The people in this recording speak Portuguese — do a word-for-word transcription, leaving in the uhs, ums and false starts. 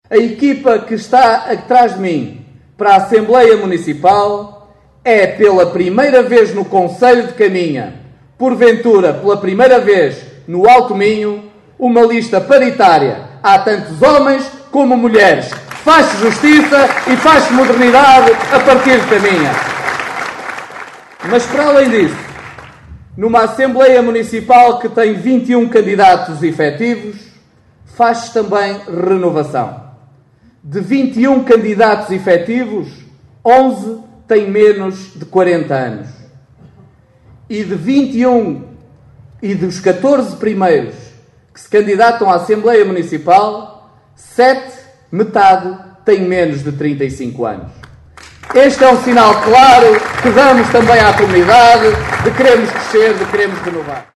A equipa que está atrás de mim para a Assembleia Municipal é, pela primeira vez no Concelho de Caminha, porventura pela primeira vez no Alto Minho, uma lista paritária. Há tantos homens como mulheres. Faz-se justiça e faz-se modernidade a partir de Caminha. Mas, para além disso, numa Assembleia Municipal que tem vinte e um candidatos efetivos, faz-se também renovação. De vinte e um candidatos efetivos, onze têm menos de quarenta anos. E de vinte e um e dos catorze primeiros que se candidatam à Assembleia Municipal, sete, metade, têm menos de trinta e cinco anos. Este é um sinal claro que damos também à comunidade de queremos crescer, de queremos renovar.